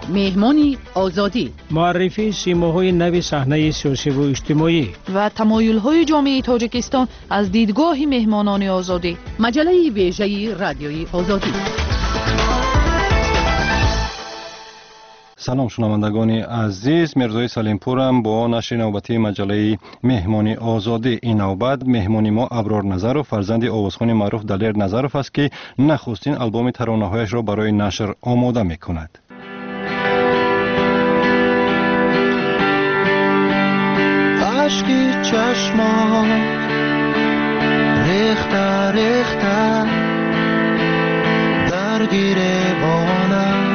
مهمانی آزادی، معرفی سیماهای نو صحنه سیاسی و اجتماعی و تمایل‌های جامعه تاجیکستان از دیدگاه مهمانان آزادی. مجله ویژه رادیوی آزادی. سلام شنوندگان عزیز، مرزای سلیمپورم با نشر نوبتی مجله مهمانی آزادی. این نوبت مهمانی ما ابرار نظرов فرزند آوازخوان معروف دلیر نظرов است که نخستین آلبوم ترانه‌هایش را برای نشر آماده می‌کند. اشکی چشمان ریخته ریخته در گریبانم.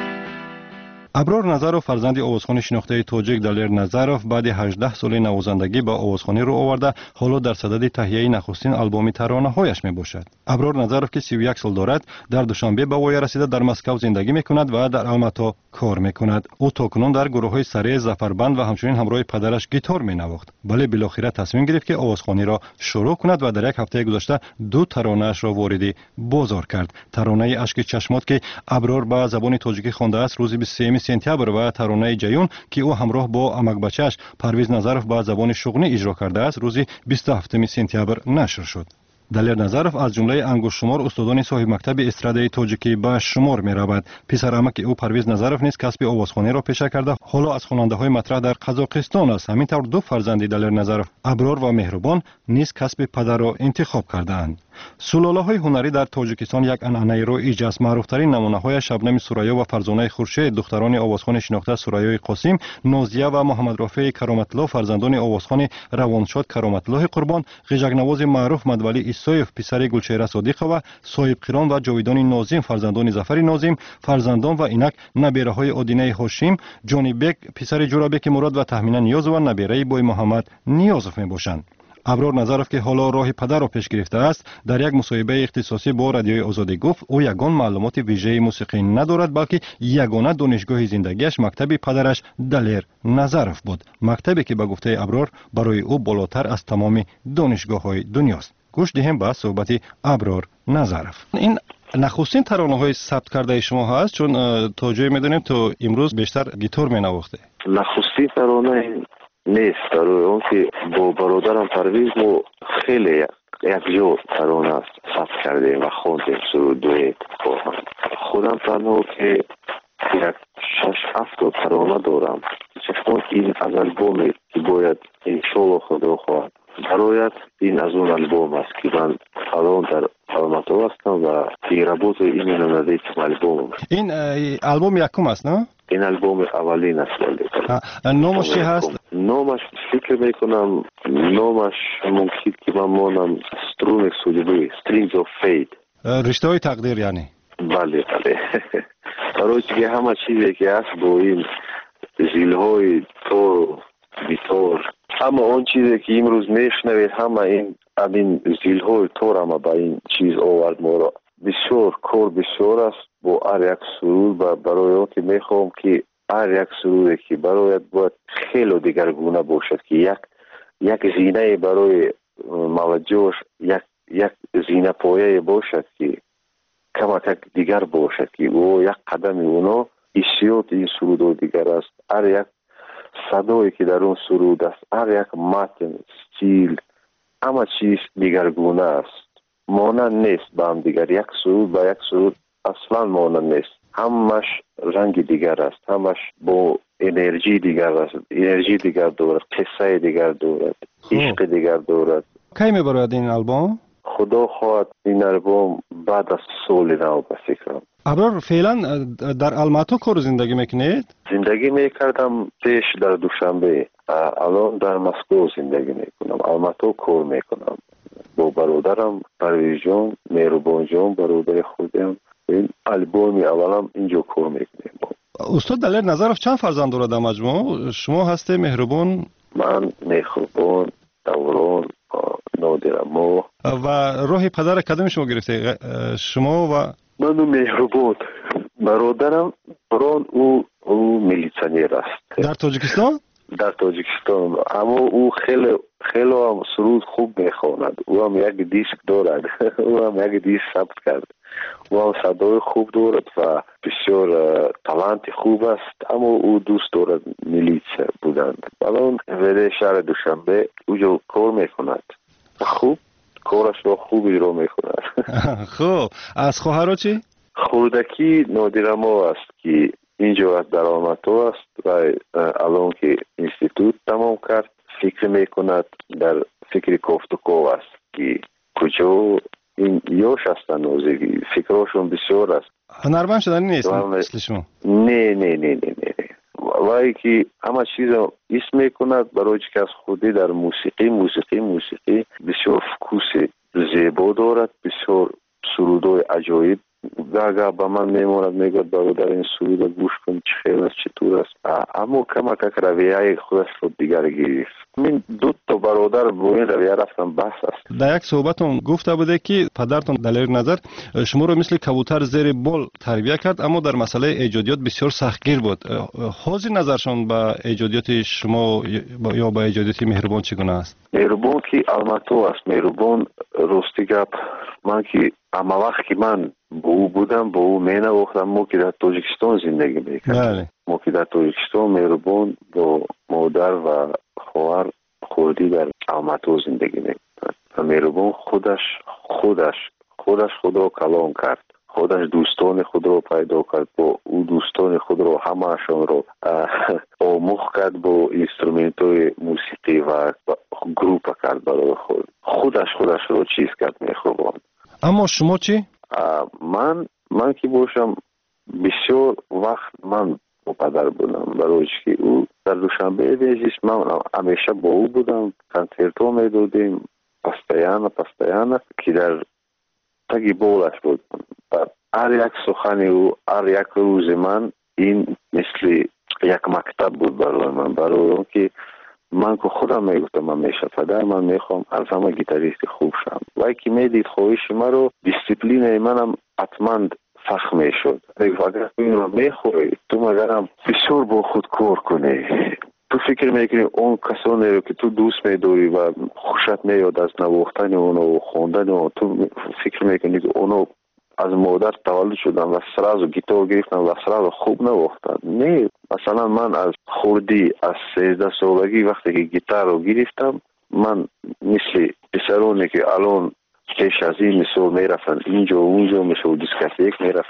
ابرار نظرов فرزند آوازخوان شناخته تاجیک دلیر نظرов بعد 18 سال نوازندگی با آوازخوانی رو آورده، حالا در صدد تهیه نخستین آلبوم ترانه‌هایش میباشد. ابرار نظرov که 31 سال دارد، در دوشنبه به وای رسیده در مسکو زندگی میکند و در الماتا کار میکند. او تاکنون در گروه‌های سره، زفربند و همچنین همراه پدرش گیتار مینواخت، ولی بالاخره تصمیم گرفت که آوازخوانی را شروع کند و در یک هفته گذشته 2 ترانه‌اش را وارد بازار کرد. ترانه اشک چشمات که ابرار به زبان تاجیکی خوانده است روز 23 سپتامبر و ترانه جیون که او همراه با امک بچه‌اش پرویز نظرov به زبان شغلی اجرا کرده است روز 27 سپتامبر نشر شد. دلیر نظرov از جمله انگشت شمار استادان صاحب مکتب استرادای تاجیکی به شمار می رود. پسر امک او پرویز نظرov نیز کسب آوازخوانی را پیشه کرده، حالا از خواننده های مطرح در قزاقستان است. همینطور 2 فرزند دلیر نظرov ابرار و مهربان نیز کسب پدر را انتخاب کردند. سلاله های هنری در تاجیکستان یک عنعنه رایج است. معروف ترین نمونه های شبنم سوریا و فرزانه خورشید دختران آوازخوان شناخته سوریای قاسم، نازیه و محمد رافع کرامت الله فرزندان آوازخوان روانشاد کرامت الله قربان، غیژک نواز معروف مدولی ایسایف پسر گلچهره صادقه و صاحب قران و جاویدان ناظم فرزندان ظفر ناظم، فرزندان و اینک نبیره های آدینه هاشم، جانی بک پسر جورابک مراد و تهمینه نیاز و نبیره بوی محمد نیازف میباشند. ابرار نظرov که حالا راه پدر را پیش گرفته است، در یک مصاحبه اختصاصی با رادیوی آزادی گفت او یگان معلومات ویژه موسیقی ندارد، بلکه یگانه دانشگاه زندگیش مکتب پدرش دلیر نظرov بود، مکتبی که به گفته ابرار برای او بالاتر از تمام دانشگاه‌های دنیاست. گوش دهیم به صحبت ابرار نظرov. این نخستین ترانه‌های ثبت کرده شما هست، چون تا جایی می‌دونیم تو امروز بیشتر گیتار می‌نواخته. نخستین ترانه نیست، در اون که با برادرم پرویز ما خیلی یک جو ترانه ثبت کردیم و خوندیم سرودویت با هم. خودم تنها که یک 6-7 ترانه دارم، چون این از البومی که باید انشالله خدا خواهد برایت این از اون البوم است که من الان در الماتا هستم و پیرابوت این نماده البوم. این البوم یکم است نه؟ این البوم اولین است. نامش چی هست؟ نامش فکر میکنم نامش ممکن که من مانم سترون سولیبی Strings of Fate، رشته های تقدیر یعنی. بله برای که همه چیزی که هست با این زیلهای تور بیتور، همه اون چیزی که امروز میشنوید همه این زیلهای تور همه با این چیز آورد ما را. بسیار کار بسیار است با هر یک سرود و برای اون که میخوام که هر یک سرودی که برایت باید خیلی دیگرگونه باشد که یک زینه برای موجهش یک زینه پایه باشد که کمک دیگر باشد که او یک قدم اونا حسیات این سرود و دیگر است. هر یک صدایی که در اون سرود است، هر یک متن استیل همه چیز دیگرگونه است، مانند نیست با هم دیگر. یک سرود با یک سرود اصلا مانند نیست، همش رنگ دیگر است، همش با انرژی دیگر است، انرژی دیگر دارد، قصه دیگر دارد، عشق دیگر دارد. کی میبرد این البوم؟ خدا خواهد این البوم بعد از سال نو به فکرم. ابرار فعلا در الماتا کار زندگی میکنید؟ زندگی میکردم پیش در دوشنبه، الان در مسکو زندگی میکنم، الماتا کار میکنم با برادرم پرویز جان، مهربان جان برادر خودم. این البومی اولم اینجا کار میکنیم. استاد دلیر نظرov چند فرزند دارد در مجموع؟ شما هستی مهربان؟ من مهربان، دوران، نادرما. و راه پدر کدام شما گرفته؟ شما و من مهربان. برادرم بران او میلیسانیر است در تاجیکستان؟ در تاجیکستان، اما او خیلی خیلی هم سرود خوب میخواند. او هم یک دیسک دارد. او هم یک دیسک ثبت کرد. او هم صدای خوب دارد و بسیار تالنت خوب است، اما او دوست دارد میلیس بودند. الان ولی شهر دوشنبه اوجا کار میکند. خوب کارش رو خوب اجرا میکند. خب از خواهرها چی؟ خردکی نادرما است که اینجا از درآمدها است و الان که اینستیتوت تمام کرد فکر میکند در فکر کوفتکو است که کجا این یوش هستن نوزگی فکرشون بسیار است. هنرمند شدن نیست مثل شما؟ نه وای که همه چیز اسم میکند برای که از خودی در موسیقی بسیار فکوس زیبا دارد، بسیار سرودای عجایب گاگا با من میموند میگوید برادر این سرود گوش کن چه خیلی است چطور است، اما کمک رویه خودش رو دیگر گرفت. من دو تا برادر با این رویه رفتم بحث است. در یک صحبتون گفته بوده که پدرتون دلیر نظر شما رو مثل کبوتر زیر بال تربیت کرد، اما در مسئله ایجادیات بسیار سختگیر بود. حاضر نظرشون به ایجادیات شما یا به ایجادیات مهربان چگونه است؟ مهربان که الماتو است. مهربان راستی گپ من که اما وقت که من با او بودم با او مینه وقتم ما که در تاجیکستان زندگی میکردم. ما که در تاجیکستان مهربان با مادر و خواهر خودی در الماتو زندگی میکردن و مهربان خودش خود را کلان کرد، خودش دوستان خود را پیدا کرد، با او دوستان خود را همه‌شان را آموخت کرد، با اینسترومنت های موسیقی و گروپ کرد برای خودش را چیز کرد مهربان. اما شما چی؟ من که باشم بسیار وقت من با پدر بودم برای که او در دوشنبه بیزیش من همیشه با او بودم، کنسرتو میدادیم پستیانه که در تگی بولش بود. هر یک سخن او هر یک روز من این مثل یک مکتب بود برای اون که من که خودم میگفتم همیشه پدر من میخوام از همه گیتاریست خوب شم. وای که میدید خواهش من رو دیسیپلین منم حتما فخم میشد. اگر این رو میخوری تو مگرم بسیار با خود کار کنی، تو فکر میکنی اون کسانی رو که تو دوست میداری و خوشت میاد از نواختن اونو و خوندن اونو، تو فکر میکنی که اونو از مادر تولد شدن و سراز گیتار گرفتن و سراز خوب نواختن. نه، مثلا من از خوردی از 13 سالگی وقتی که گیتار رو گرفتم، من مثل پسرانی که الان پیش از این مثل میرفتن اینجا و اونجا مثل دیسکاتیک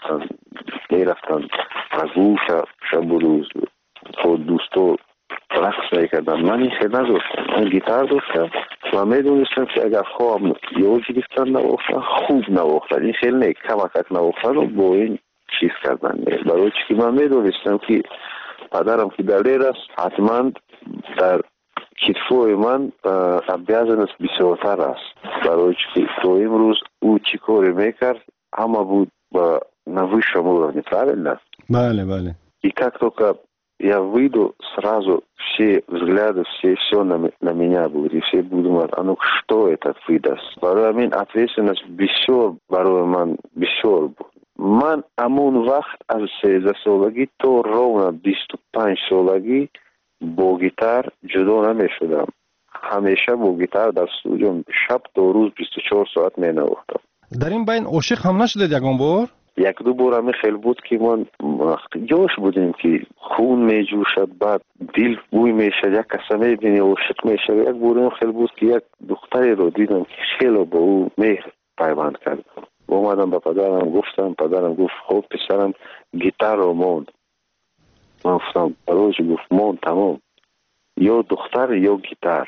میرفتن رگو شب و روز خود دوستو رقص میکردن. من این خیلی نداشتم، من گیتار داشتم و میدونستم که اگر خواهم یا گرفتن نواختن خوب نواختن، این خیلی نه کمک نواختن و با این چیز کردن. برای چی که من میدونستم که پدرم که دلیر است حتما در کتفوی من بیازنس بسیارتر است. برای چی که تو امروز او چی کاری میکرد همه بود با نوی شما правильно? Бale. И как только я выйду, сразу все взгляды, все на меня будут. И все будут думать, а ну что это выдаст? Барои мен ответственность бисёр барои ман бисёр буд. Ман амон вақт аз 13 солагӣ то ровно 25 солагӣ бо гитар ҷудо намешудам. ҳамеша бо гитар дар студио шаб то рӯз 24 соат менавохтам. дар ин байн ошиқ ҳам нашудед ягон бор? یک دو بار همی خیلی بود که من جوش بودیم که خون می جوشد، بعد دل بوی می شد، یک کسی می بینی عاشق می شد. یک بار هم خیلی بود که یک دختری رو دیدم که خیلی با او مهر پیوند کردم. اومدم به پدرم گفتم، پدرم گفت خب پسرم گیتار رو موند. من گفتم روز گفت موند تمام، یا دختر یا گیتار.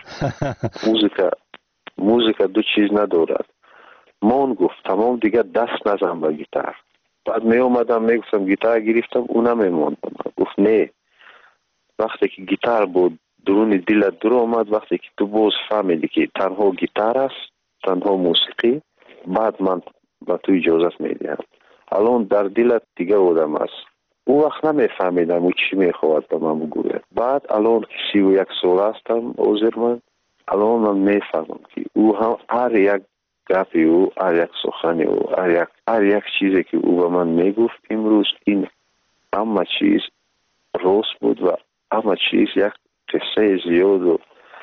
موزیکا دو چیز ندارد. موند گفت تمام دیگه دست نزن به گیتار. بعد می اومدم می گفتم گیتار گرفتم اونم میموندم. گفت نه، وقتی که گیتار بود درون دلت در اومد، وقتی که تو باز فهمیدی که تنها گیتار است، تنها موسیقی، بعد من با تو اجازت میدم. الان در دلت دیگه آدم است. اون وقت نمیفهمیدم او چی میخواد به من بگوید. بعد الان 31 سال هستم عذر من، الان من میفهمم که او هم هر یک گپی او، هر یک سخنی او، هر یک چیزی که او به من میگفت امروز این همه چیز راست بود و همه چیز یک قصه زیاد و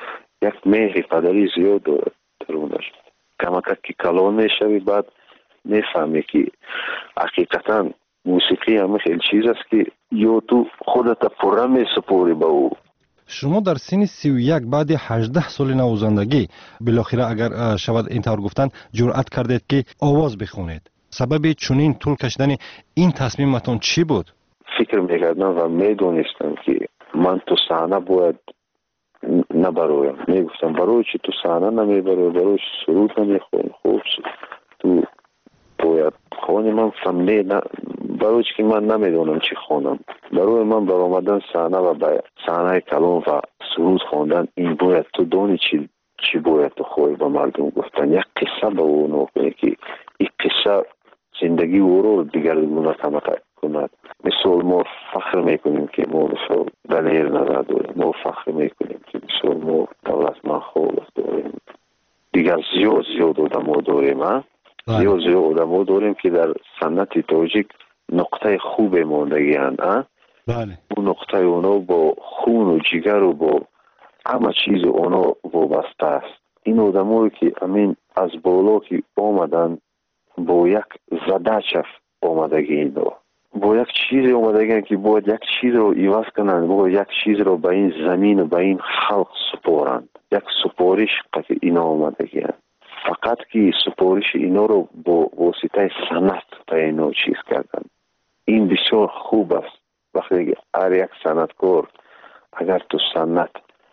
یک مهر پدری زیاد دارد درونش. کماکت که کلان میشوی بعد میفهمی که حقیقتا موسیقی همه خیلی چیز است که یا تو خودت پره میسپوری به او. شما در سن 31 بعد 18 سال نوازندگی بالاخره اگر شود اینطور گفتن جرأت کردید که آواز بخونید. سبب چنین طول کشیدن این تصمیمتون چی بود؟ فکر میکردم و میدونستم که من تو صحنه باید نبرویم. میگفتم برای چی تو صحنه نمیبروی؟ برای سرود نمیخونی؟ خوب تو باید خونی. من فهمیدم برای چی که من نمیدونم چی خونم. برای من برآمدن صحنه و به صحنه کلام و سرود خوندن این باید تو دونی چی باید تو خوی به مردم گفتن. یک قصه به او نکنی که این قصه زندگی او رو دیگرگونه کند. مثال ما فخر میکنیم که ما مثال دلیر نظر داریم. ما فخر میکنیم که مثال ما دولتمند خوب داریم. دیگر زیاد آدم ها داریم. زیاد آدم ها داریم که در سنت تاجیک نقطه خوب ماندگی هستند. بله. اون نقطه اونا با خون و جگر و با همه چیز اونا وابسته است. این آدم هایی که امین از بالا که آمدن با یک زدچف آمدگی اینا. با یک چیز آمدگی که باید یک چیز رو ایواز کنند. باید یک چیز رو به این زمین و به این خلق سپارند. یک سپارش که اینا آمدگی هست. فقط که سپارش اینا رو با واسطه سنت تا اینا چیز کردن. این بسیار خوب است. وقتی هر یک سنتکار اگر تو سنت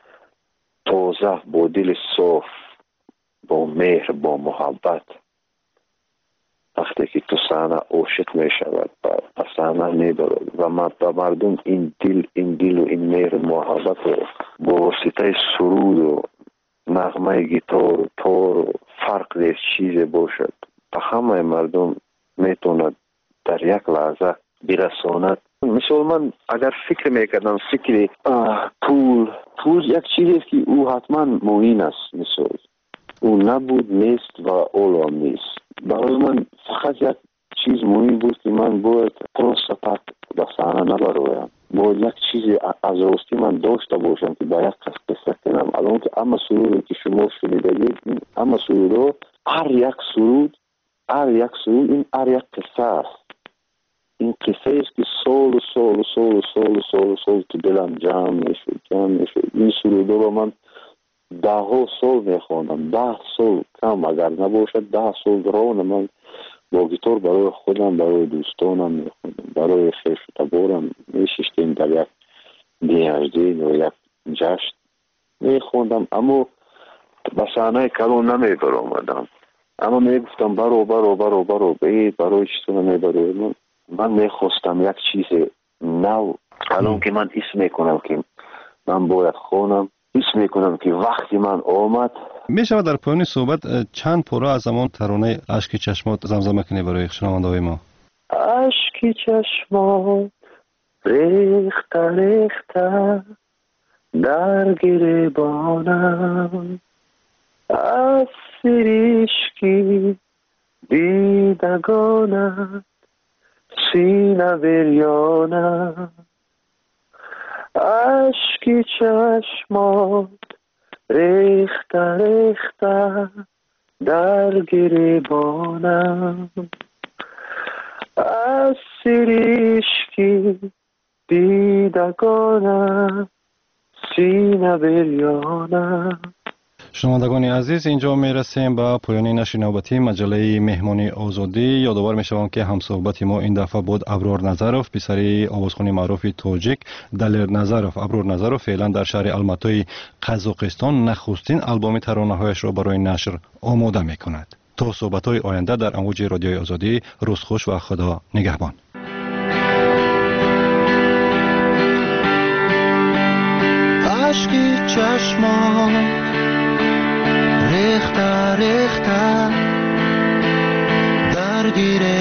تازه با دل صاف با مهر با محبت وقتی که تو صحنه عاشق می شود و صحنه می برد و به مردم این دل و این مهر محبت رو با واسطه سرود و نغمه گیتار و تار و فرق دیز چیز باشد به همه مردم میتوند در یک لحظه برساند. مثل من اگر فکر میکردم فکر پول یک چیزی است که او حتما مهم است. مثل او نبود نیست و اولو نیست. برای من فقط یک چیز مهم بود که من باید پروسپک به صحنه نبرویم. باید یک چیزی از راستی من داشته باشم که به یک کس قصه کنم. الان که اما سرودی که شما شنیدید اما سرود هر یک سرود این هر یک قصه است. این قصه است که سال تو دلم جمع میشد. این سرودا رو من 10 سال میخواندم. 10 سال کم اگر نباشد 10 سال راه من با گیتار برای خودم برای دوستانم میخوندم. برای خیش و تبارم میششتیم در یک دیهجدین و یک جشن میخوندم. اما به صحنه کلون نمیبر آمدم. اما میگفتم برو بید برای چیزو نمیبروی. من میخواستم یک چیز نو. الان که من اسم میکنم که من باید خونم اسم میکنم که وقتی من آمد. می شود در پایان صحبت چند پاره از زمان ترانه اشک چشمات زمزمه کنی برای شنونده‌های ما؟ اشک چشمات ریخته در گریبانم از سریشکی دیدگانم سینه بریانم. اشک چشمات ریخته در گریبانم از سریشکی دیدگانم سینه بریانم. شنوندگان عزیز اینجا می رسیم به پایان نشر نوبتی مجله مهمانی آزادی. یادآور می شوم که همصحبت ما این دفعه بود ابرار نظروف پسری آوازخوان معروف تاجیک دلیر نظروف. ابرار نظروف فعلا در شهر الماتای قزاقستان نخستین آلبوم ترانه‌هایش را برای نشر آماده می کند. تا صحبت‌های آینده در امواج رادیوی آزادی روز خوش و خدا نگهبان. اشکی چشمان ریخته در گیره